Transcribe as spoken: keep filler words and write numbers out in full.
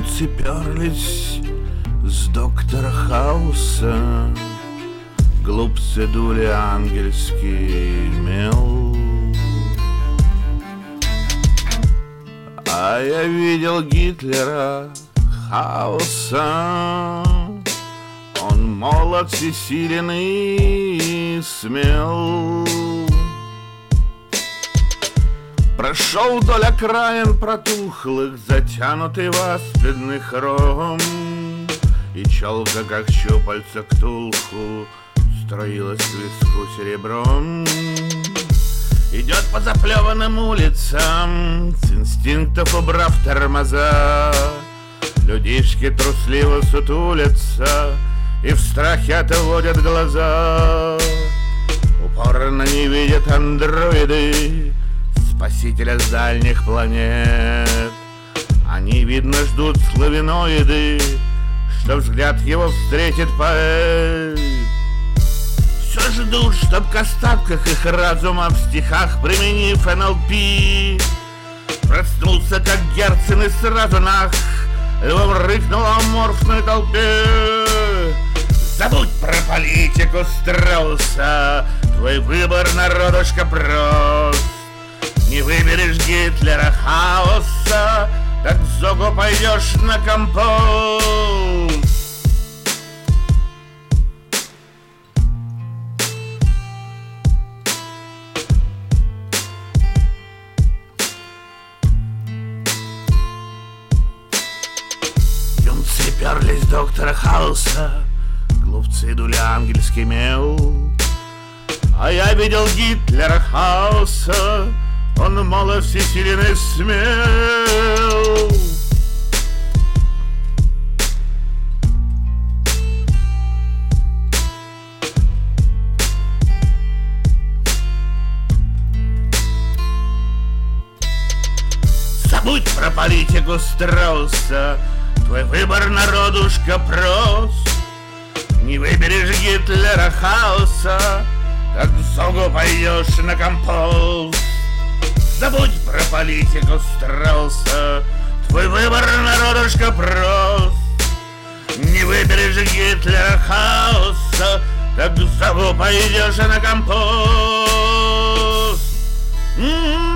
Юнцы перлись с доктора Хауса, глупцы дули ангельский мел. А я видел Гитлера Хауса, он молод, всесилен и смел. Прошел вдоль окраин протухлых, затянутый в аспидных ром, и челка, как щупальца ктулху, строилась к виску серебром. Идет по заплеванным улицам, с инстинктов убрав тормоза. Людишки трусливо сутулятся и в страхе отводят глаза. Упорно не видят андроиды спасителя с дальних планет. Они, видно, ждут славяноиды, что взгляд его встретит поэт. Все ждут, чтоб к остатках их разума в стихах, применив эн эл пи, проснулся, как Герцен, и сразу нах львом рыкнул аморфной толпе. Забудь про политику Страуса, твой выбор, народушка, прост. Не выберешь Гитлера Хауса, так в Зогу пойдешь на компост. Юнцы перлись доктора Хауса, глупцы дули ангельский мел. А я видел Гитлера Хауса, он молод, всесилен и смел. Забудь про политику Страуса, твой выбор, народушка, прост. Не выберешь Гитлера Хауса, так в Зогу пойдешь на компост. Забудь про политику Страуса, твой выбор, народушка, прост. Не выберешь Гитлера Хауса, так в Зогу пойдешь на компост. М-м-м.